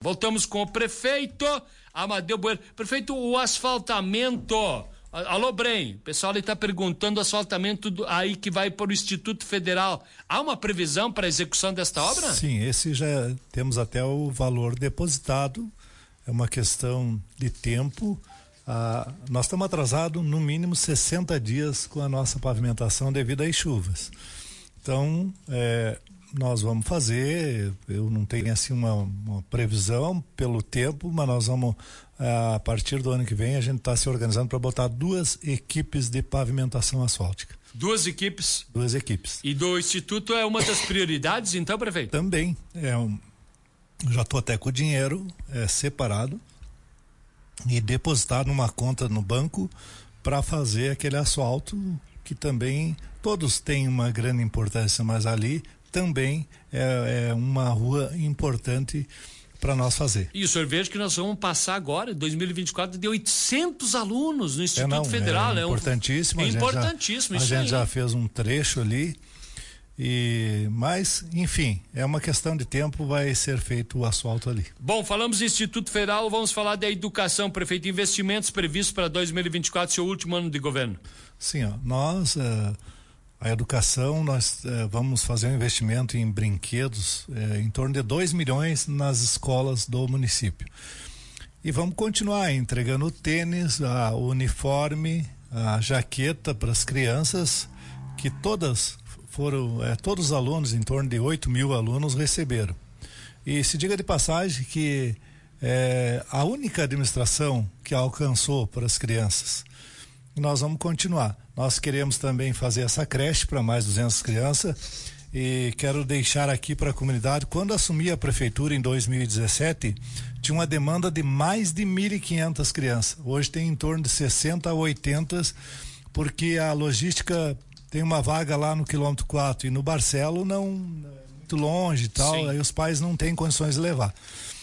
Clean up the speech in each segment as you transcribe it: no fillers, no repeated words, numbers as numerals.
Voltamos com o prefeito Amadeu Bueno. Prefeito, o asfaltamento. Alô, Brem, o pessoal está perguntando o asfaltamento aí que vai para o Instituto Federal. Há uma previsão para a execução desta obra? Sim, esse já temos até o valor depositado. É uma questão de tempo. Nós estamos atrasados no mínimo 60 dias com a nossa pavimentação devido às chuvas. Então, nós vamos fazer, eu não tenho assim uma previsão pelo tempo, mas nós vamos, a partir do ano que vem, a gente está se organizando para botar 2 equipes de pavimentação asfáltica. 2 equipes? 2 equipes. E do Instituto é uma das prioridades, então, prefeito? Também, já estou até com o dinheiro separado e depositado numa conta no banco para fazer aquele asfalto que também todos têm uma grande importância, mas ali também é uma rua importante para nós fazer. E o senhor veja que nós vamos passar agora, em 2024, de 800 alunos no Instituto Federal. É importantíssimo. Importantíssimo. A gente já fez um trecho ali, mas, enfim, é uma questão de tempo, vai ser feito o asfalto ali. Bom, falamos do Instituto Federal, vamos falar da educação, prefeito. Investimentos previstos para 2024, seu último ano de governo. Sim, a educação, nós vamos fazer um investimento em brinquedos em torno de 2 milhões nas escolas do município. E vamos continuar entregando o tênis, o uniforme, a jaqueta para as crianças, que todos os alunos, em torno de 8 mil alunos, receberam. E se diga de passagem que a única administração que alcançou para as crianças. Nós vamos continuar. Nós queremos também fazer essa creche para mais 200 crianças e quero deixar aqui para a comunidade, quando assumi a prefeitura em 2017, tinha uma demanda de mais de 1.500 crianças. Hoje tem em torno de 60 a 80, porque a logística tem uma vaga lá no quilômetro 4 e no Barcelo não, é muito longe e tal, Sim. Aí os pais não têm condições de levar.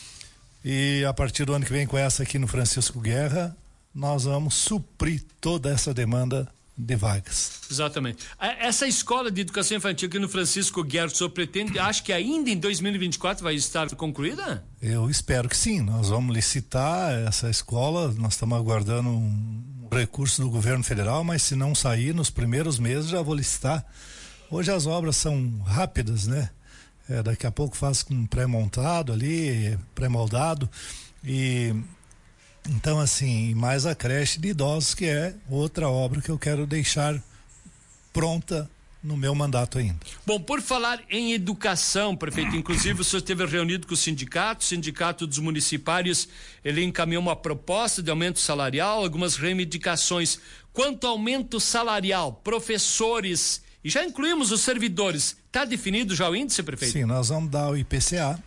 E a partir do ano que vem, com essa aqui no Francisco Guerra, nós vamos suprir toda essa demanda de vagas. Exatamente. Essa escola de educação infantil aqui no Francisco Guerra, o senhor pretende, acho que ainda em 2024 vai estar concluída? Eu espero que sim. Nós vamos licitar essa escola, nós estamos aguardando um recurso do governo federal, mas se não sair nos primeiros meses já vou licitar. Hoje as obras são rápidas, né? Daqui a pouco faz com pré-montado ali, pré-moldado e então, assim, mais a creche de idosos, que é outra obra que eu quero deixar pronta no meu mandato ainda. Bom, por falar em educação, prefeito, inclusive o senhor esteve reunido com o sindicato dos municipários, ele encaminhou uma proposta de aumento salarial, algumas reivindicações. Quanto ao aumento salarial, professores, e já incluímos os servidores, está definido já o índice, prefeito? Sim, nós vamos dar o IPCA.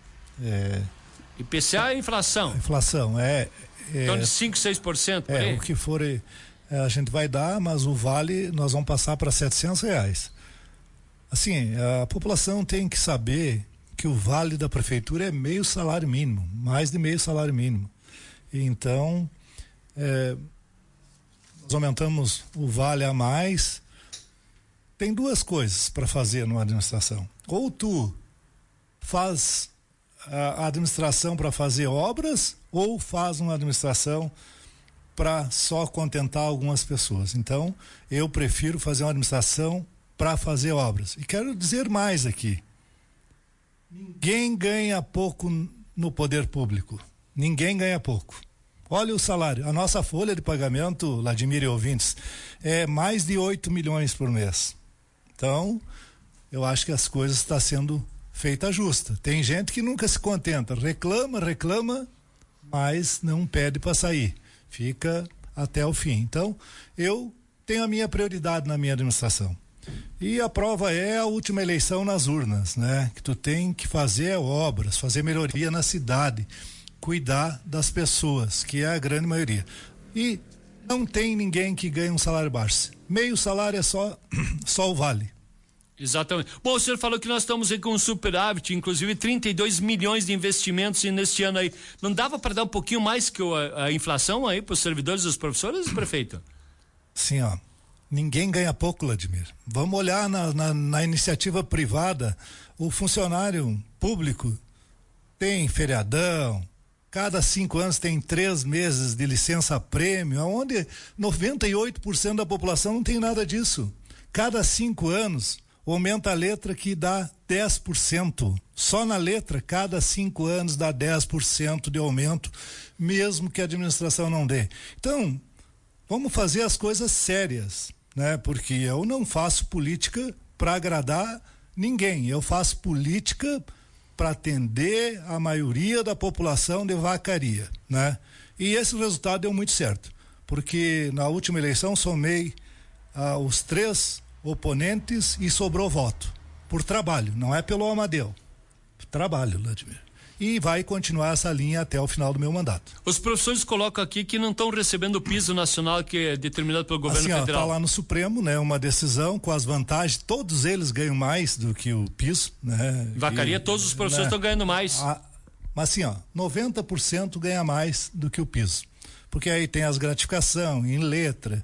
IPCA é inflação? A inflação, então de 5, 6% por aí? O que for a gente vai dar, mas o vale nós vamos passar para R$700. Assim, a população tem que saber que o vale da prefeitura é meio salário mínimo, mais de meio salário mínimo. Então, nós aumentamos o vale a mais. Tem 2 coisas para fazer numa administração. Ou tu faz a administração para fazer obras, ou faz uma administração para só contentar algumas pessoas. Então, eu prefiro fazer uma administração para fazer obras. E quero dizer mais aqui. Ninguém ganha pouco no poder público. Ninguém ganha pouco. Olha o salário. A nossa folha de pagamento, Vladimir e ouvintes, é mais de 8 milhões por mês. Então, eu acho que as coisas estão sendo feita justa. Tem gente que nunca se contenta, reclama, mas não pede para sair, fica até o fim. Então, eu tenho a minha prioridade na minha administração. E a prova é a última eleição nas urnas, né? Que tu tem que fazer obras, fazer melhoria na cidade, cuidar das pessoas, que é a grande maioria. E não tem ninguém que ganhe um salário baixo. Meio salário é só o vale. Exatamente. Bom, o senhor falou que nós estamos aí com um superávit, inclusive 32 milhões de investimentos neste ano aí. Não dava para dar um pouquinho mais que a inflação aí para os servidores e os professores, prefeito? Sim, ninguém ganha pouco, Vladimir. Vamos olhar na iniciativa privada, o funcionário público tem feriadão, cada 5 anos tem 3 meses de licença-prêmio, onde 98% da população não tem nada disso. Cada 5 anos aumenta a letra que dá 10%. Só na letra, cada 5 anos dá 10% de aumento, mesmo que a administração não dê. Então, vamos fazer as coisas sérias, né? Porque eu não faço política para agradar ninguém. Eu faço política para atender a maioria da população de Vacaria, né? E esse resultado deu muito certo, porque na última eleição somei os 3 oponentes e sobrou voto por trabalho, não é pelo Amadeu, trabalho, Vladimir. E vai continuar essa linha até o final do meu mandato. Os professores colocam aqui que não estão recebendo o piso nacional que é determinado pelo governo federal. Está lá no Supremo, né? Uma decisão com as vantagens, todos eles ganham mais do que o piso, né? Vacaria, todos os professores estão ganhando mais. Mas assim, 90% ganha mais do que o piso. Porque aí tem as gratificações em letra,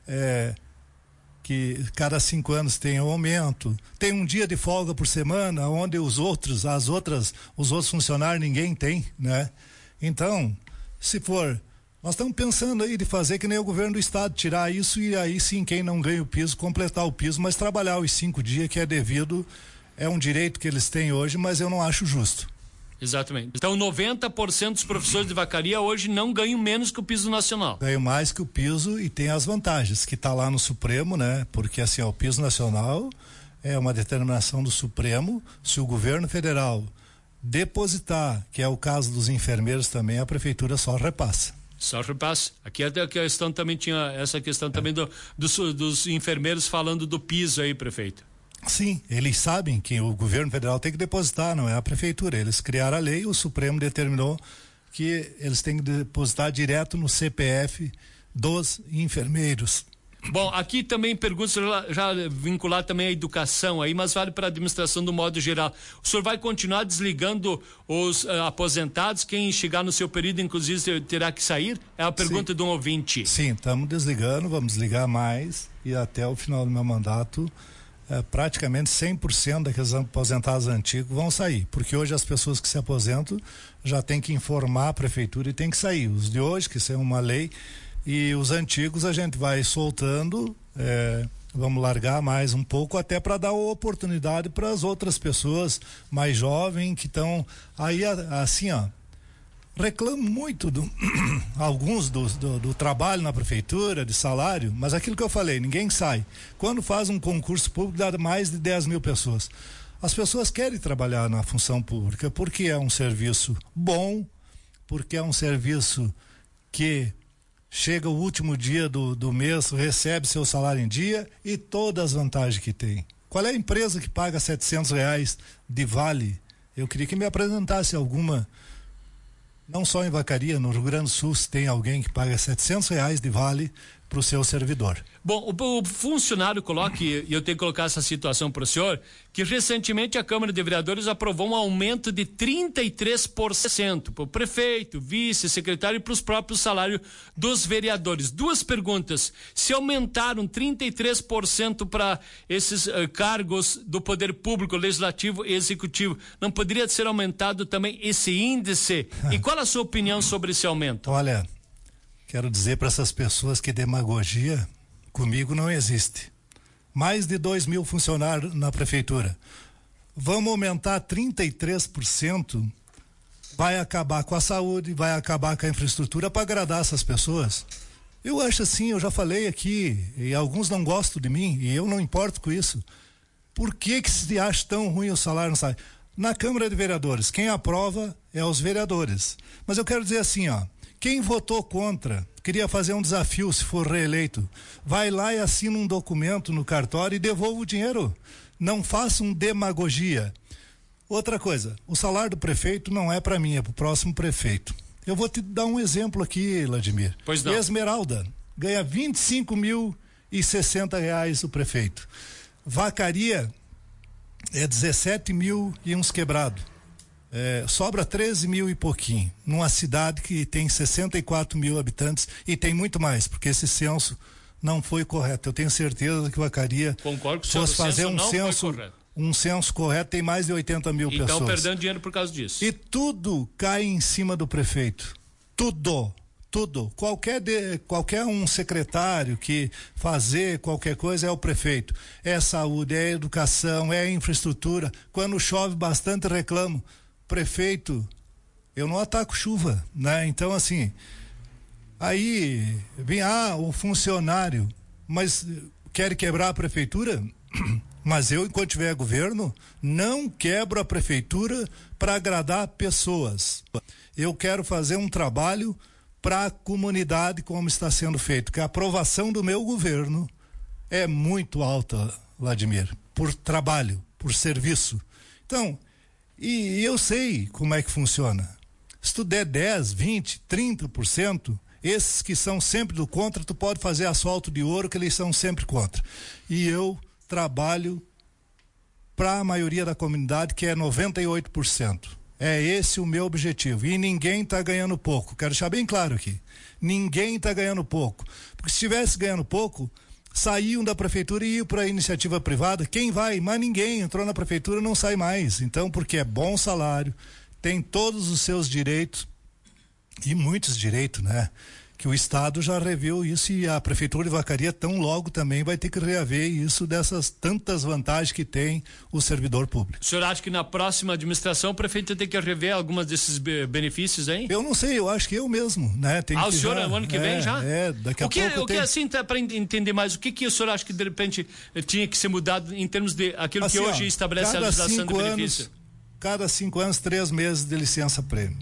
que cada 5 anos tem um aumento, tem um dia de folga por semana, onde os outros funcionários ninguém tem, né? Então, se for, nós estamos pensando aí de fazer que nem o governo do estado, tirar isso e aí sim quem não ganha o piso, completar o piso, mas trabalhar os 5 dias que é devido, é um direito que eles têm hoje, mas eu não acho justo. Exatamente. Então 90% dos professores de Vacaria hoje não ganham menos que o piso nacional. Ganham mais que o piso e tem as vantagens, que está lá no Supremo, né? Porque assim, o piso nacional é uma determinação do Supremo. Se o governo federal depositar, que é o caso dos enfermeiros também, a prefeitura só repassa. Só repassa. Aqui até a questão também tinha essa questão também dos enfermeiros falando do piso aí, prefeito. Sim, eles sabem que o governo federal tem que depositar, não é a prefeitura. Eles criaram a lei, o Supremo determinou que eles têm que depositar direto no CPF dos enfermeiros. Bom, aqui também perguntas já vincular também a educação aí, mas vale para a administração do modo geral. O senhor vai continuar desligando os aposentados? Quem chegar no seu período, inclusive, terá que sair? É a pergunta de um ouvinte. Sim, estamos desligando, vamos desligar mais e até o final do meu mandato praticamente 100% daqueles aposentados antigos vão sair, porque hoje as pessoas que se aposentam já têm que informar a prefeitura e tem que sair. Os de hoje, que isso é uma lei, e os antigos a gente vai soltando, vamos largar mais um pouco até para dar oportunidade para as outras pessoas mais jovens que estão aí assim, reclamo muito alguns do trabalho na prefeitura, de salário, mas aquilo que eu falei, ninguém sai. Quando faz um concurso público, dá mais de 10 mil pessoas. As pessoas querem trabalhar na função pública porque é um serviço bom, porque é um serviço que chega o último dia do mês, recebe seu salário em dia e todas as vantagens que tem. Qual é a empresa que paga R$700 de vale? Eu queria que me apresentasse alguma. Não só em Vacaria, no Rio Grande do Sul, se tem alguém que paga R$700 de vale para o seu servidor. Bom, o funcionário coloca, e eu tenho que colocar essa situação para o senhor, que recentemente a Câmara de Vereadores aprovou um aumento de 33% para o prefeito, vice, secretário e para os próprios salários dos vereadores. 2 perguntas. Se aumentaram 33% para esses cargos do poder público, legislativo e executivo, não poderia ser aumentado também esse índice? E qual a sua opinião sobre esse aumento? Olha, quero dizer para essas pessoas que demagogia comigo não existe. Mais de 2 mil funcionários na prefeitura. Vamos aumentar 33%, vai acabar com a saúde, vai acabar com a infraestrutura para agradar essas pessoas. Eu acho assim, eu já falei aqui, e alguns não gostam de mim, e eu não importo com isso. Por que se acha tão ruim o salário não sai? Na Câmara de Vereadores, quem aprova é os vereadores. Mas eu quero dizer assim, quem votou contra, queria fazer um desafio se for reeleito, vai lá e assina um documento no cartório e devolva o dinheiro. Não façam demagogia. Outra coisa, o salário do prefeito não é para mim, é para o próximo prefeito. Eu vou te dar um exemplo aqui, Vladimir. Pois não. Esmeralda ganha R$25.060 o prefeito. Vacaria é 17 mil e uns quebrado. Sobra 13 mil e pouquinho, numa cidade que tem 64 mil habitantes e tem muito mais, porque esse censo não foi correto. Eu tenho certeza que Vacaria fosse fazer um censo um censo correto, tem mais de 80 mil pessoas. Então perdendo dinheiro por causa disso. E tudo cai em cima do prefeito. Tudo. Qualquer um secretário que fazer qualquer coisa é o prefeito. É saúde, é educação, é infraestrutura. Quando chove bastante, reclamo. Prefeito, eu não ataco chuva, né? Então, assim, aí vem, o funcionário, mas quer quebrar a prefeitura? Mas eu, enquanto tiver governo, não quebro a prefeitura para agradar pessoas. Eu quero fazer um trabalho para a comunidade, como está sendo feito, que a aprovação do meu governo é muito alta, Vladimir, por trabalho, por serviço. Então, e eu sei como é que funciona. Se tu der 10, 20, 30%, esses que são sempre do contra, tu pode fazer asfalto de ouro, que eles são sempre contra. E eu trabalho para a maioria da comunidade, que é 98%. É esse o meu objetivo. E ninguém está ganhando pouco. Quero deixar bem claro aqui. Ninguém está ganhando pouco. Porque se estivesse ganhando pouco, saíam da prefeitura e iam para a iniciativa privada. Quem vai? Mas ninguém entrou na prefeitura, não sai mais. Então, porque é bom salário, tem todos os seus direitos, e muitos direitos, né? Que o Estado já reviu isso, e a Prefeitura de Vacaria tão logo também vai ter que reaver isso, dessas tantas vantagens que tem o servidor público. O senhor acha que na próxima administração o prefeito tem que rever algumas desses benefícios, hein? Eu não sei, eu acho que eu mesmo, né? Tem o senhor no ano que vem já? Daqui a pouco. O que assim, para entender mais, o que o senhor acha que de repente tinha que ser mudado em termos de aquilo assim, que hoje estabelece a legislação do benefício? Cada 5 anos, 3 meses de licença-prêmio.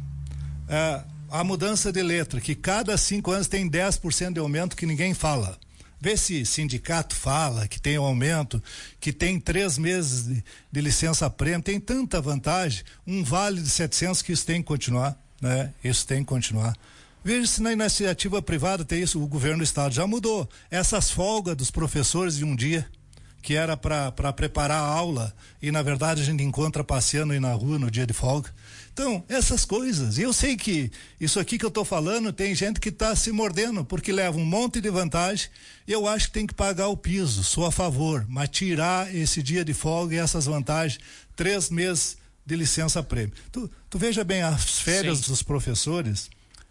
A mudança de letra, que cada 5 anos tem 10% de aumento, que ninguém fala. Vê se sindicato fala que tem um aumento, que tem 3 meses de licença-prêmio, tem tanta vantagem, um vale de 700, que isso tem que continuar, né? Isso tem que continuar. Veja se na iniciativa privada tem isso, o governo do estado já mudou. Essas folgas dos professores de um dia, que era para preparar a aula, e na verdade a gente encontra passeando aí na rua no dia de folga. Então, essas coisas. E eu sei que isso aqui que eu estou falando, tem gente que está se mordendo, porque leva um monte de vantagem. Eu acho que tem que pagar o piso, sou a favor, mas tirar esse dia de folga e essas vantagens, 3 meses de licença-prêmio. Tu veja bem, as férias dos professores,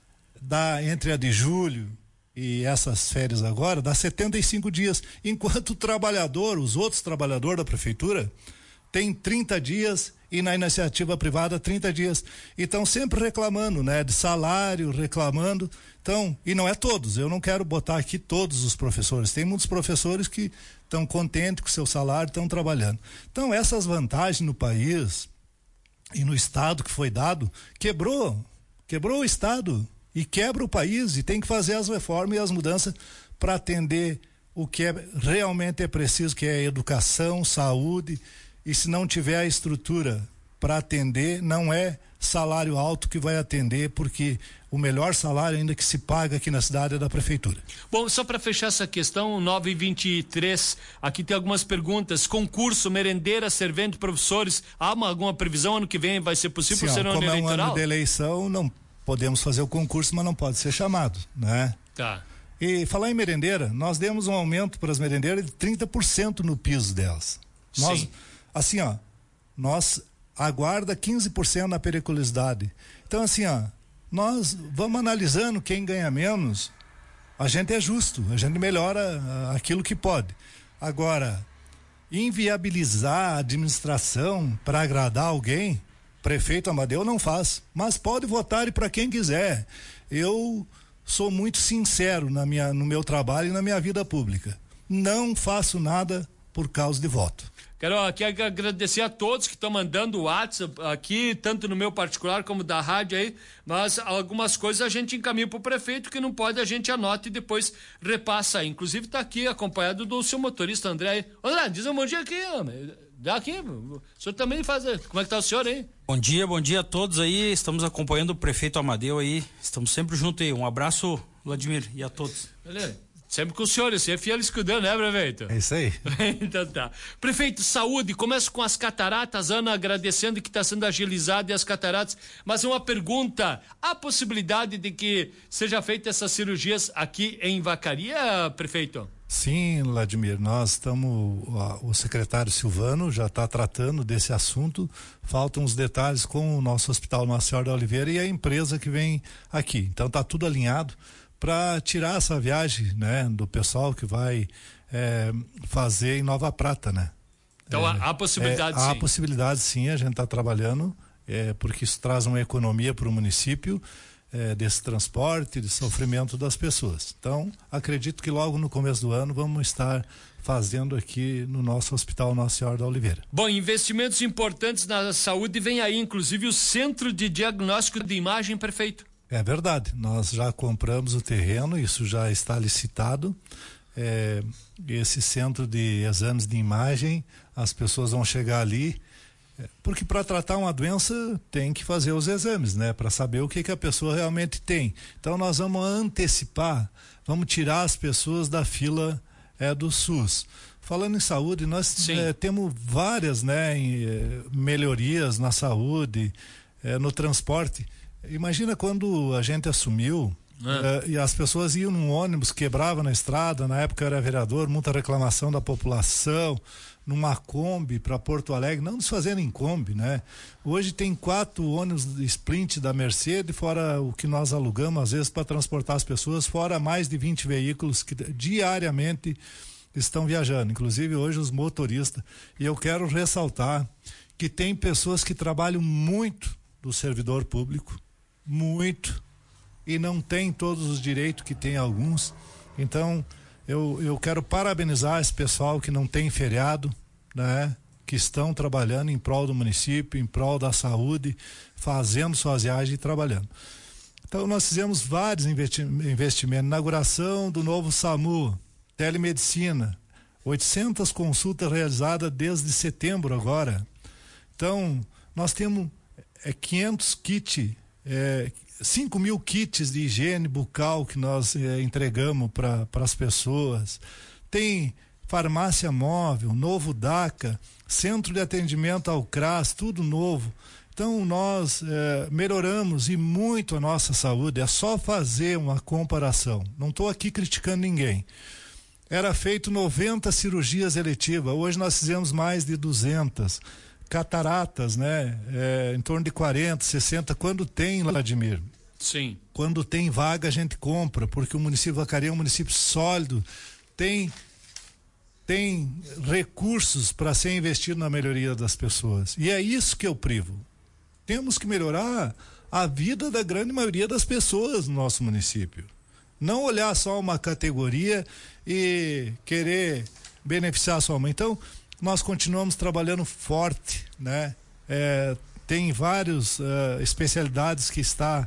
entre a de julho e essas férias agora, dá 75 dias, enquanto o trabalhador, os outros trabalhadores da prefeitura, tem 30 dias, e na iniciativa privada 30 dias. E estão sempre reclamando, né? De salário, reclamando. Então, e não é todos, eu não quero botar aqui todos os professores. Tem muitos professores que estão contentes com o seu salário, estão trabalhando. Então, essas vantagens no país e no estado que foi dado, quebrou o estado e quebra o país, e tem que fazer as reformas e as mudanças para atender o que realmente é preciso, que é educação, saúde. E se não tiver a estrutura para atender, não é salário alto que vai atender, porque o melhor salário ainda que se paga aqui na cidade é da prefeitura. Bom, só para fechar essa questão, 9h23, aqui tem algumas perguntas. Concurso, merendeira, servente, professores, há alguma previsão? Ano que vem vai ser possível ser ano eleitoral? Como é um ano de eleição, não podemos fazer o concurso, mas não pode ser chamado, né? Tá. E falar em merendeira, nós demos um aumento para as merendeiras de 30% no piso delas. Sim. Assim, nós aguarda 15% na periculosidade. Então, assim, nós vamos analisando quem ganha menos, a gente é justo, a gente melhora aquilo que pode. Agora, inviabilizar a administração para agradar alguém, prefeito Amadeu não faz, mas pode votar para quem quiser. Eu sou muito sincero no meu trabalho e na minha vida pública. Não faço nada por causa de voto. Quero aqui agradecer a todos que estão mandando o WhatsApp aqui, tanto no meu particular como da rádio aí, mas algumas coisas a gente encaminha para o prefeito, que não pode, a gente anota e depois repassa aí. Inclusive está aqui acompanhado do seu motorista André aí. André, diz um bom dia aqui, dá aqui, o senhor também faz, como é que tá o senhor aí? Bom dia a todos aí, estamos acompanhando o prefeito Amadeu aí, estamos sempre juntos aí, um abraço, Vladimir, e a todos. Beleza. Sempre com o senhor, você é fiel escudando, né, prefeito? É isso aí. Então tá. Prefeito, saúde, começo com as cataratas, Ana agradecendo que está sendo agilizado e as cataratas, mas uma pergunta, há possibilidade de que seja feita essas cirurgias aqui em Vacaria, prefeito? Sim, Vladimir, nós estamos, o secretário Silvano já está tratando desse assunto, faltam os detalhes com o nosso Hospital Nossa Senhora da Oliveira e a empresa que vem aqui, então está tudo alinhado para tirar essa viagem, né, do pessoal que vai fazer em Nova Prata, né? Então há possibilidade sim. Há possibilidade sim, a gente está trabalhando, porque isso traz uma economia para o município, desse transporte, de sofrimento das pessoas. Então, acredito que logo no começo do ano vamos estar fazendo aqui no nosso Hospital Nossa Senhora da Oliveira. Bom, investimentos importantes na saúde vem aí, inclusive o Centro de Diagnóstico de Imagem, prefeito. É verdade, nós já compramos o terreno, isso já está licitado. Esse centro de exames de imagem, as pessoas vão chegar ali, porque para tratar uma doença tem que fazer os exames, né? Para saber o que a pessoa realmente tem. Então nós vamos antecipar, vamos tirar as pessoas da fila do SUS. Falando em saúde, nós temos várias, né, melhorias na saúde, no transporte. Imagina quando a gente assumiu e as pessoas iam num ônibus, quebrava na estrada, na época eu era vereador, muita reclamação da população, numa Kombi para Porto Alegre, não desfazendo em Kombi, né? Hoje tem 4 ônibus de Sprint da Mercedes, fora o que nós alugamos às vezes para transportar as pessoas, fora mais de 20 veículos que diariamente estão viajando, inclusive hoje os motoristas. E eu quero ressaltar que tem pessoas que trabalham muito do servidor público, muito, e não tem todos os direitos que tem alguns. Então eu quero parabenizar esse pessoal que não tem feriado, né? Que estão trabalhando em prol do município, em prol da saúde, fazendo suas viagens e trabalhando. Então nós fizemos vários investimentos, inauguração do novo SAMU, telemedicina, 800 consultas realizadas desde setembro agora. Então nós temos 500 kits, 5.000 kits de higiene bucal que nós entregamos para as pessoas. Tem farmácia móvel, novo DACA, centro de atendimento ao CRAS, tudo novo. Então nós melhoramos e muito a nossa saúde. É só fazer uma comparação. Não estou aqui criticando ninguém. Era feito 90 cirurgias eletivas, hoje nós fizemos mais de 200. Cataratas, né? Em torno de 40, 60, quando tem, Vladimir. Sim. Quando tem vaga a gente compra, porque o município de Vacaria é um município sólido, tem recursos para ser investido na melhoria das pessoas. E é isso que eu privo. Temos que melhorar a vida da grande maioria das pessoas no nosso município. Não olhar só uma categoria e querer beneficiar só uma. Então, nós continuamos trabalhando forte, né? Tem várias especialidades que está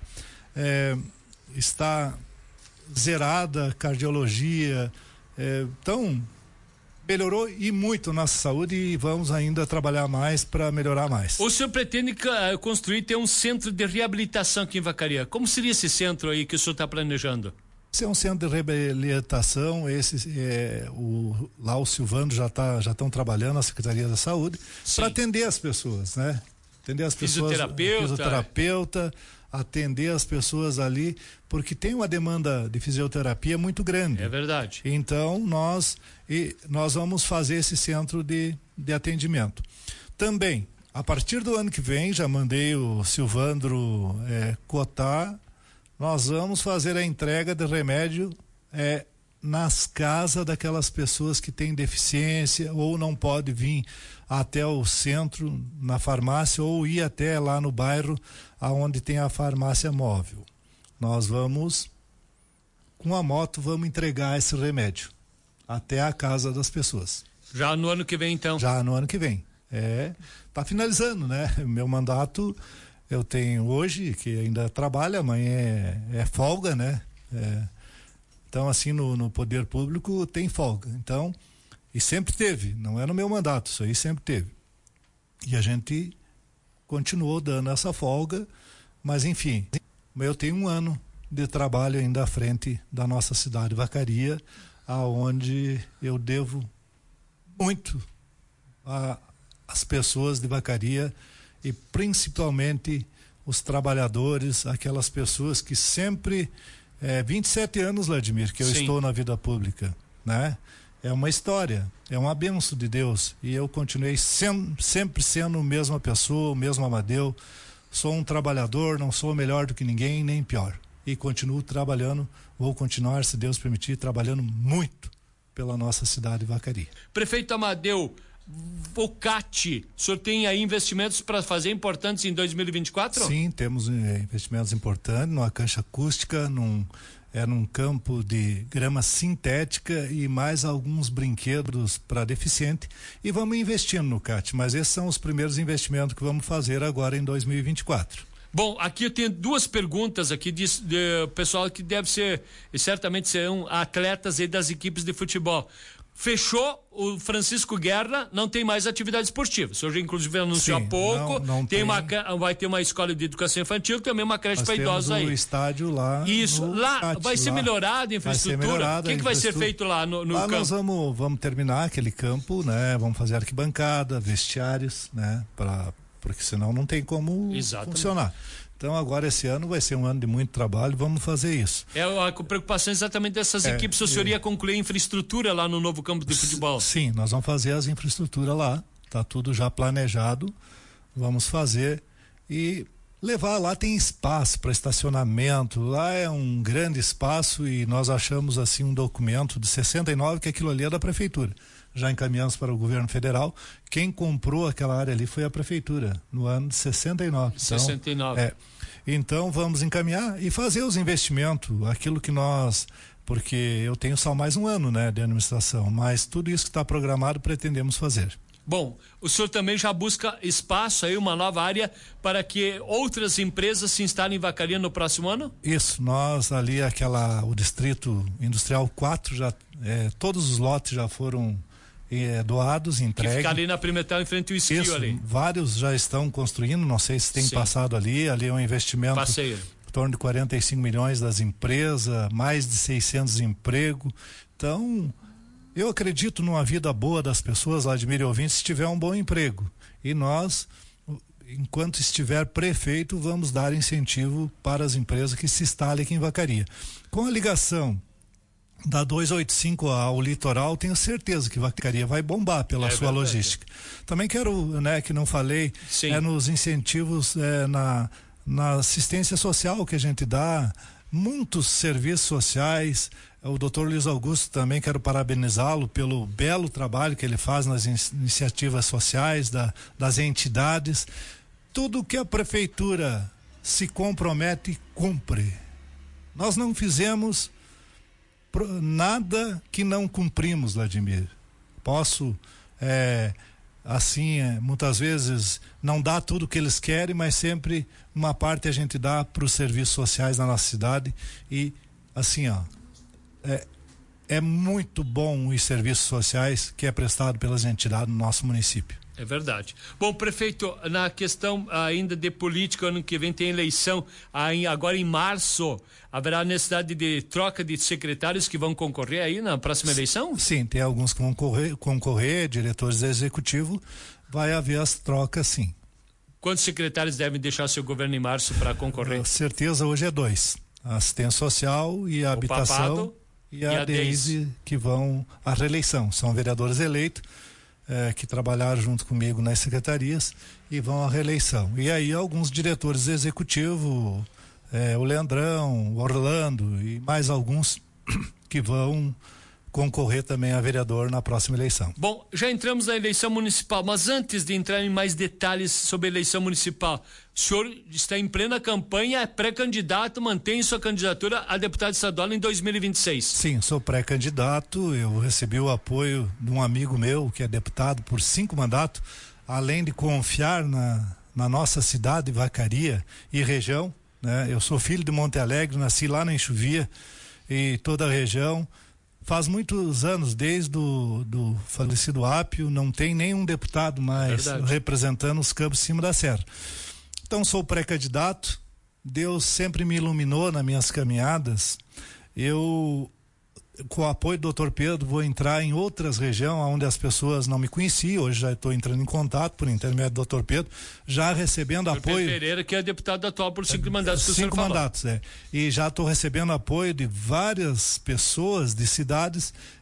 zerada, cardiologia, então melhorou e muito a nossa saúde e vamos ainda trabalhar mais para melhorar mais. O senhor pretende construir um centro de reabilitação aqui em Vacaria? Como seria esse centro aí que o senhor está planejando? Esse é um centro de reabilitação, lá o Silvano já estão trabalhando, a Secretaria da Saúde, para atender as pessoas, né? Atender as pessoas, fisioterapeuta, atender as pessoas ali, porque tem uma demanda de fisioterapia muito grande. É verdade. Então nós vamos fazer esse centro de atendimento. Também, a partir do ano que vem, já mandei o Silvandro cotar, nós vamos fazer a entrega de remédio nas casas daquelas pessoas que têm deficiência ou não pode vir até o centro, na farmácia, ou ir até lá no bairro aonde tem a farmácia móvel. Nós vamos, com a moto, vamos entregar esse remédio até a casa das pessoas. Já no ano que vem, então? Já no ano que vem. Tá finalizando, né? Meu mandato eu tenho hoje, que ainda trabalho, amanhã é folga, né? Então, assim, no poder público tem folga. Então, e sempre teve, não é no meu mandato, isso aí sempre teve. E a gente continuou dando essa folga, mas enfim, eu tenho um ano de trabalho ainda à frente da nossa cidade de Vacaria, aonde eu devo muito às pessoas de Vacaria e principalmente os trabalhadores, aquelas pessoas que sempre 27 anos, Vladimir, que eu estou na vida pública. né? É uma história, é uma bênção de Deus, e eu continuei sempre sendo a mesma pessoa, o mesmo Amadeu. Sou um trabalhador, não sou melhor do que ninguém, nem pior, e continuo trabalhando, vou continuar, se Deus permitir, trabalhando muito pela nossa cidade de Vacaria. Prefeito Amadeu, Vocati, o senhor tem aí investimentos para fazer importantes em 2024? Sim, temos investimentos importantes numa cancha acústica, num campo de grama sintética e mais alguns brinquedos para deficiente, e vamos investindo no CAT, mas esses são os primeiros investimentos que vamos fazer agora em 2024. Bom, aqui eu tenho duas perguntas aqui de pessoal que deve ser, certamente serão atletas aí das equipes de futebol. Fechou o Francisco Guerra, não tem mais atividade esportiva. O senhor já inclusive anunciou há pouco. Não tem. Vai ter uma escola de educação infantil, também uma creche para idosos aí. O estádio lá. Isso, lá CAT, vai ser melhorada a infraestrutura. O que vai ser feito lá no lá campo? Nós vamos terminar aquele campo, né? Vamos fazer arquibancada, vestiários, né? Porque senão não tem como funcionar. Então agora esse ano vai ser um ano de muito trabalho, vamos fazer isso. A preocupação exatamente dessas equipes, o senhor ia concluir a infraestrutura lá no novo campo de futebol? Sim, nós vamos fazer as infraestruturas lá, tá tudo já planejado, vamos fazer e levar lá, tem espaço para estacionamento, lá é um grande espaço, e nós achamos assim um documento de 69 que aquilo ali é da prefeitura. Já encaminhamos para o governo federal. Quem comprou aquela área ali foi a prefeitura, no ano de 69. Então, 69. Então vamos encaminhar e fazer os investimentos, aquilo que nós, porque eu tenho só mais um ano, né, de administração, mas tudo isso que está programado pretendemos fazer. Bom, o senhor também já busca espaço aí, uma nova área para que outras empresas se instalem em Vacaria no próximo ano? Isso, nós ali o Distrito Industrial 4 já, todos os lotes já foram doados, entregues. Que fica ali na Pimentel em frente ao esquio ali. Vários já estão construindo, não sei se tem passado ali é um investimento em torno de 45 milhões das empresas, mais de 600 empregos. Então, eu acredito numa vida boa das pessoas, Vladimir e ouvintes, se tiver um bom emprego. E nós, enquanto estiver prefeito, vamos dar incentivo para as empresas que se instalem aqui em Vacaria. Com a ligação da 285 ao litoral, tenho certeza que Vacaria vai bombar pela sua logística. Também quero, que não falei, nos incentivos na assistência social que a gente dá, muitos serviços sociais. O doutor Luiz Augusto também quero parabenizá-lo pelo belo trabalho que ele faz nas iniciativas sociais das entidades. Tudo que a prefeitura se compromete, cumpre. Nós não fizemos nada que não cumprimos, Vladimir. Posso, muitas vezes não dá tudo o que eles querem, mas sempre uma parte a gente dá para os serviços sociais na nossa cidade. E assim, é muito bom os serviços sociais que é prestado pelas entidades no nosso município. É verdade. Bom, prefeito, na questão ainda de política, ano que vem tem eleição, agora em março, haverá necessidade de troca de secretários que vão concorrer aí na próxima eleição? Sim, tem alguns que vão concorrer, diretores executivos, vai haver as trocas, sim. Quantos secretários devem deixar seu governo em março para concorrer? Com certeza hoje é 2, a assistência social e a habitação. Papado e a Deise, que vão à reeleição, são vereadores eleitos, que trabalharam junto comigo nas secretarias e vão à reeleição. E aí alguns diretores executivos, o Leandrão, o Orlando e mais alguns que vão concorrer também a vereador na próxima eleição. Bom, já entramos na eleição municipal, mas antes de entrar em mais detalhes sobre a eleição municipal, o senhor está em plena campanha, é pré-candidato, mantém sua candidatura a deputado estadual em 2026. Sim, sou pré-candidato, eu recebi o apoio de um amigo meu que é deputado por 5 mandatos, além de confiar na nossa cidade, Vacaria e região, né? Eu sou filho de Monte Alegre, nasci lá na Enxuvia e toda a região. Faz muitos anos, desde do falecido Ápio, não tem nenhum deputado mais representando os campos de cima da serra. Então sou pré-candidato, Deus sempre me iluminou nas minhas caminhadas. Eu, com o apoio do Dr. Pedro, vou entrar em outras regiões onde as pessoas não me conheciam. Hoje já estou entrando em contato por intermédio do Dr. Pedro, já recebendo apoio. Pedro Pereira, que é deputado atual por 5 mandatos. 5 mandatos, E já estou recebendo apoio de várias pessoas de cidades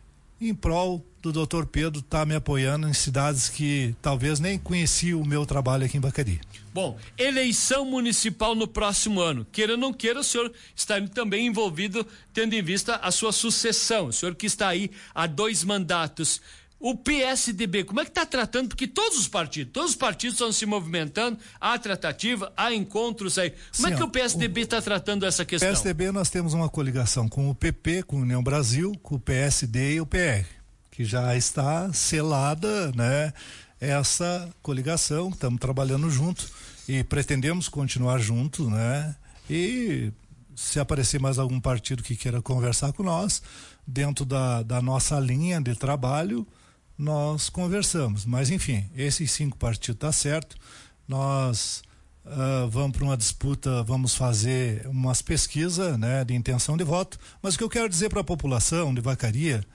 em prol do Dr. Pedro estar me apoiando em cidades que talvez nem conheciam o meu trabalho aqui em Vacaria. Bom, eleição municipal no próximo ano. Queira ou não queira, o senhor está também envolvido, tendo em vista a sua sucessão. O senhor que está aí há 2 mandatos. O PSDB, como é que está tratando? Porque todos os partidos estão se movimentando, há tratativa, há encontros aí. Como é que o PSDB está tratando essa questão? O PSDB nós temos uma coligação com o PP, com a União Brasil, com o PSD e o PR, que já está selada, né? Essa coligação, estamos trabalhando junto e pretendemos continuar juntos, né? E se aparecer mais algum partido que queira conversar com nós, dentro da nossa linha de trabalho, nós conversamos. Mas enfim, esses 5 partidos tá certo. Nós vamos para uma disputa, vamos fazer umas pesquisas, né, de intenção de voto. Mas o que eu quero dizer para a população de Vacaria,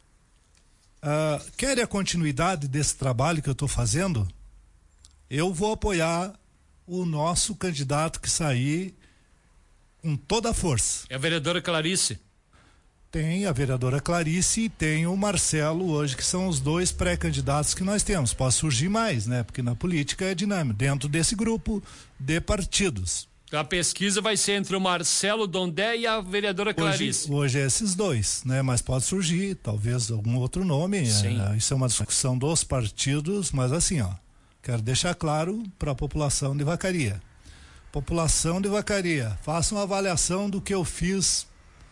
quer a continuidade desse trabalho que eu estou fazendo, eu vou apoiar o nosso candidato que sair com toda a força. É a vereadora Clarice. Tem a vereadora Clarice e tem o Marcelo hoje, que são os 2 pré-candidatos que nós temos. Pode surgir mais, né? Porque na política é dinâmico, dentro desse grupo de partidos. A pesquisa vai ser entre o Marcelo Dondé e a vereadora Clarice. Hoje é esses 2, né? Mas pode surgir, talvez, algum outro nome. Isso é uma discussão dos partidos, mas assim, ó, quero deixar claro para a população de Vacaria. População de Vacaria, faça uma avaliação do que eu fiz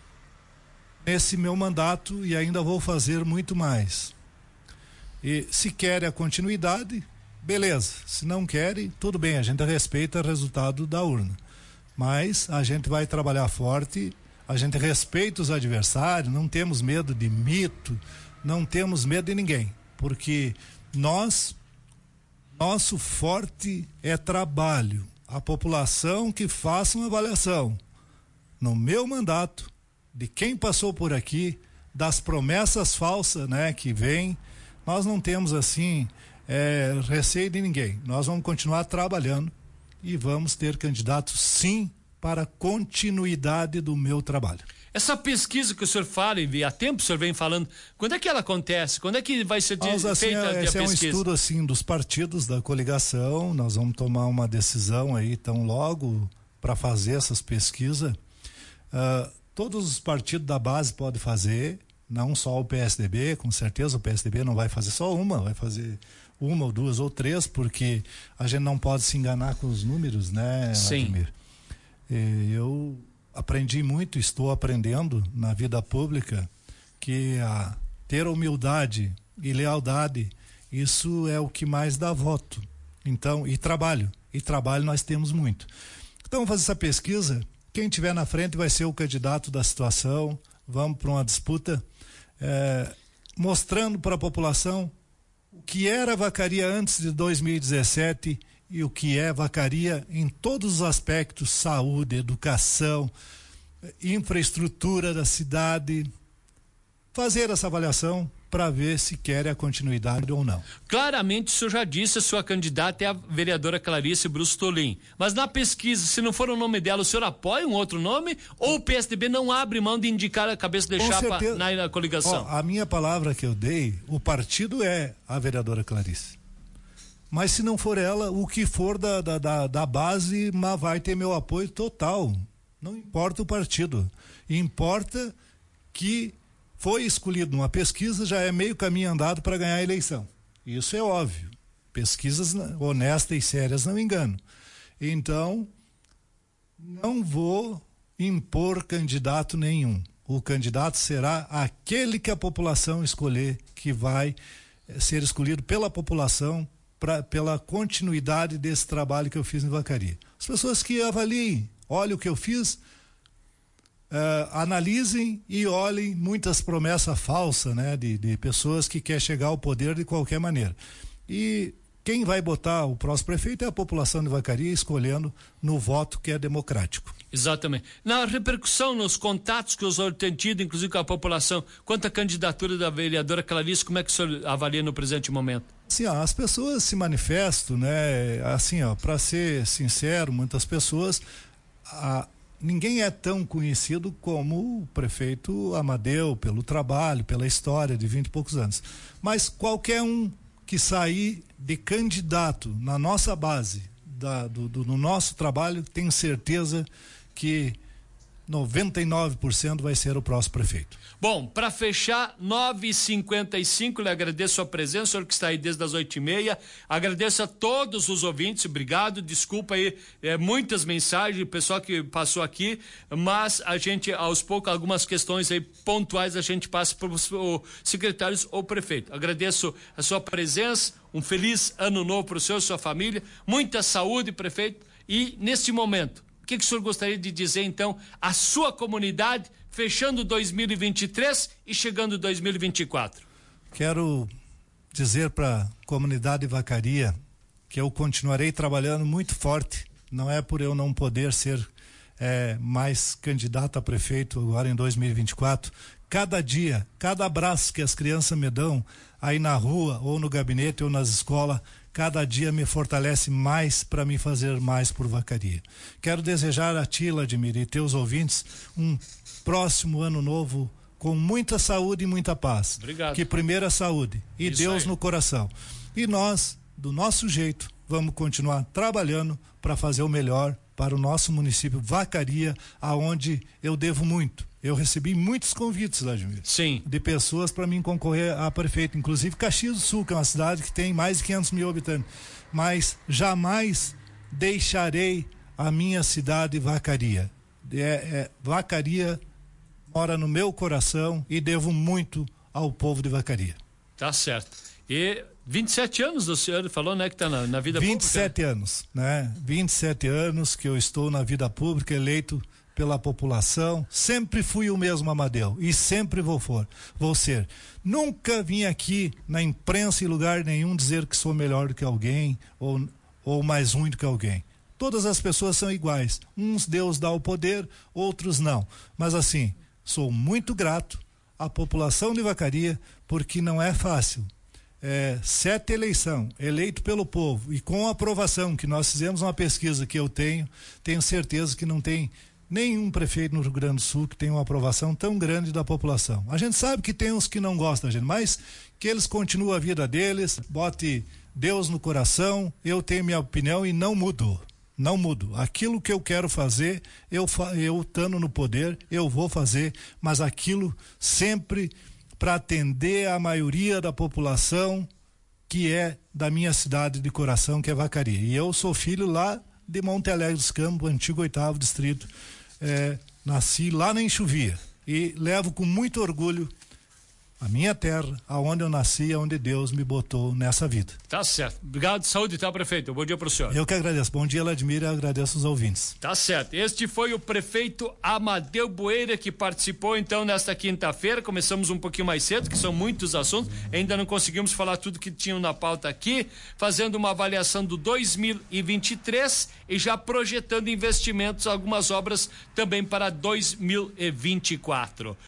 nesse meu mandato e ainda vou fazer muito mais. E se querem a continuidade, beleza. Se não querem, tudo bem, a gente respeita o resultado da urna. Mas a gente vai trabalhar forte, a gente respeita os adversários, não temos medo de mito, não temos medo de ninguém, porque nosso forte é trabalho. A população que faça uma avaliação no meu mandato, de quem passou por aqui, das promessas falsas, né, que vem. Nós não temos assim receio de ninguém. Nós vamos continuar trabalhando e vamos ter candidatos sim para a continuidade do meu trabalho. Essa pesquisa que o senhor fala e há tempo o senhor vem falando, quando é que ela acontece? Quando é que vai ser feita a pesquisa? Esse é um estudo assim dos partidos da coligação. Nós vamos tomar uma decisão aí tão logo para fazer essas pesquisas. Todos os partidos da base podem fazer, não só o PSDB, com certeza o PSDB não vai fazer só uma, vai fazer 1 ou 2 ou 3, porque a gente não pode se enganar com os números, né, Vladimir? Eu aprendi muito, estou aprendendo na vida pública que ter humildade e lealdade, isso é o que mais dá voto. Então, e trabalho nós temos muito. Então vamos fazer essa pesquisa. Quem tiver na frente vai ser o candidato da situação. Vamos para uma disputa mostrando para a população o que era Vacaria antes de 2017 e o que é Vacaria em todos os aspectos: saúde, educação, infraestrutura da cidade. Fazer essa avaliação para ver se quer a continuidade ou não. Claramente o senhor já disse, a sua candidata é a vereadora Clarice Brustolin, mas na pesquisa, se não for o nome dela, o senhor apoia um outro nome ou o PSDB não abre mão de indicar a cabeça de chapa na coligação? A minha palavra que eu dei, o partido é a vereadora Clarice, mas se não for ela, o que for da base vai ter meu apoio total. Não importa o partido, importa que foi escolhido numa pesquisa, já é meio caminho andado para ganhar a eleição. Isso é óbvio. Pesquisas honestas e sérias não enganam. Então, não vou impor candidato nenhum. O candidato será aquele que a população escolher, que vai ser escolhido pela população pela continuidade desse trabalho que eu fiz em Vacaria. As pessoas que avaliem, olhem o que eu fiz, analisem e olhem muitas promessas falsas, né, de pessoas que querem chegar ao poder de qualquer maneira. E quem vai botar o próximo prefeito é a população de Vacaria, escolhendo no voto que é democrático. Exatamente. Na repercussão, nos contatos que o senhor tem tido, inclusive com a população, quanto à candidatura da vereadora Clarice, como é que o senhor avalia no presente momento? Assim, as pessoas se manifestam, né? Assim, para ser sincero, muitas pessoas ninguém é tão conhecido como o prefeito Amadeu, pelo trabalho, pela história de 20 e poucos anos. Mas qualquer um que sair de candidato na nossa base, no nosso trabalho, tenho certeza que 99% vai ser o próximo prefeito. Bom, para fechar, 9h55, lhe agradeço a presença, o senhor que está aí desde as 8h30, agradeço a todos os ouvintes, obrigado, desculpa aí, muitas mensagens, o pessoal que passou aqui, mas a gente, aos poucos, algumas questões aí pontuais a gente passa para os secretários ou prefeito. Agradeço a sua presença, um feliz ano novo para o senhor e sua família, muita saúde, prefeito, e neste momento, o que o senhor gostaria de dizer, então, à sua comunidade, fechando 2023 e chegando 2024? Quero dizer para a comunidade Vacaria que eu continuarei trabalhando muito forte. Não é por eu não poder ser mais candidato a prefeito agora em 2024. Cada dia, cada abraço que as crianças me dão aí na rua, ou no gabinete, ou nas escolas, cada dia me fortalece mais para me fazer mais por Vacaria. Quero desejar a ti, Vladimir, e teus ouvintes um próximo ano novo com muita saúde e muita paz. Obrigado. Que primeiro a saúde e isso Deus aí no coração. E nós, do nosso jeito, vamos continuar trabalhando para fazer o melhor para o nosso município Vacaria, aonde eu devo muito. Eu recebi muitos convites, Vladimir. Sim. De pessoas para mim concorrer a prefeito, inclusive Caxias do Sul, que é uma cidade que tem mais de 500 mil habitantes. Mas jamais deixarei a minha cidade Vacaria. Vacaria mora no meu coração e devo muito ao povo de Vacaria. Tá certo. E 27 anos o senhor falou, né, que está na vida 27 pública. anos, né? 27 anos que eu estou na vida pública, eleito pela população. Sempre fui o mesmo Amadeu e sempre vou ser. Nunca vim aqui na imprensa em lugar nenhum dizer que sou melhor do que alguém ou mais ruim do que alguém. Todas as pessoas são iguais. Uns Deus dá o poder, outros não. Mas assim, sou muito grato à população de Vacaria, porque não é fácil. 7 eleição, eleito pelo povo e com aprovação, que nós fizemos uma pesquisa que eu tenho certeza que não tem nenhum prefeito no Rio Grande do Sul que tenha uma aprovação tão grande da população. A gente sabe que tem uns que não gostam da gente, mas que eles continuem a vida deles, bote Deus no coração. Eu tenho minha opinião e não mudo. Não mudo. Aquilo que eu quero fazer, eu estando no poder, eu vou fazer, mas aquilo sempre para atender a maioria da população que é da minha cidade de coração, que é Vacaria. E eu sou filho lá de Monte Alegre dos Campos, antigo 8º distrito. Nasci lá na Enxuvia e levo com muito orgulho a minha terra, aonde eu nasci, aonde Deus me botou nessa vida. Tá certo. Obrigado, saúde, tá, prefeito? Bom dia pro senhor. Eu que agradeço. Bom dia, Vladimir, e agradeço os ouvintes. Tá certo. Este foi o prefeito Amadeu Bueira, que participou então nesta quinta-feira. Começamos um pouquinho mais cedo, que são muitos assuntos. Ainda não conseguimos falar tudo que tinham na pauta aqui, fazendo uma avaliação do 2023 e já projetando investimentos, algumas obras também para 2024.